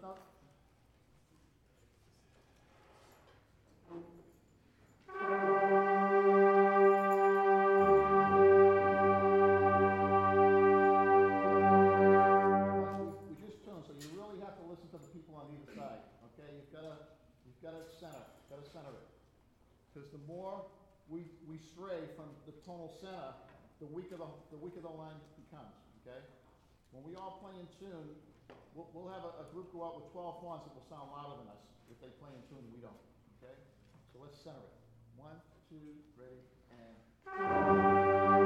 note? We just tuned, so you really have to listen to the people on either side, okay? You've gotta center it. Because the more we stray from the tonal center, the weaker the line becomes, okay? When we all play in tune, we'll have a group go out with 12 horns that will sound louder than us. If they play in tune and we don't, okay? So let's center it. 1, 2, ready, and...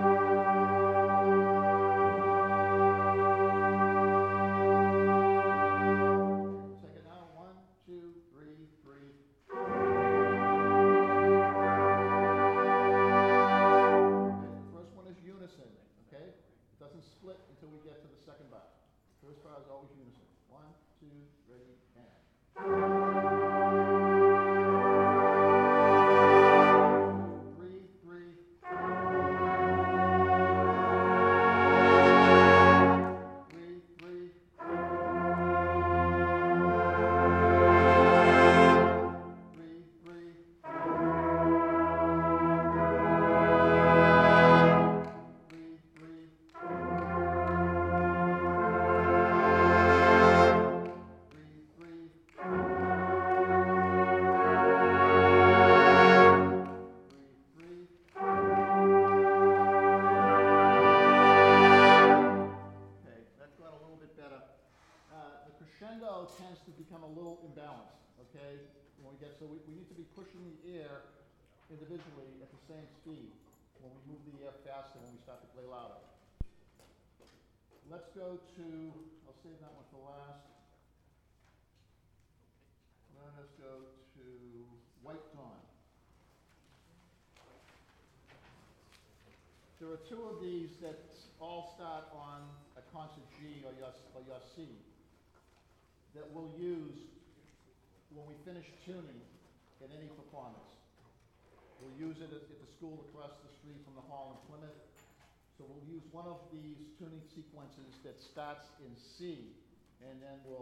Take it now. 1, 2, 3, breathe. Okay, the first one is unison, okay? It doesn't split until we get to the second bar. First bar is always unison. 1, 2, ready, and... Breathe, breathe. Breathe, breathe. Breathe, breathe. Breathe, breathe. Breathe, breathe. Breathe, breathe. Okay, that's got a little bit better. The crescendo tends to become a little imbalanced, okay? When we get, so we need to be pushing the air individually at the same speed when we move the air faster when we start to play louder. Let's go to, I'll save that one for last. Let us go to White Dawn. There are two of these that all start on a concert G or your C that we'll use when we finish tuning in any performance. We'll use it at the school across the street from the hall in Plymouth. So we'll use one of these tuning sequences that starts in C, and then we'll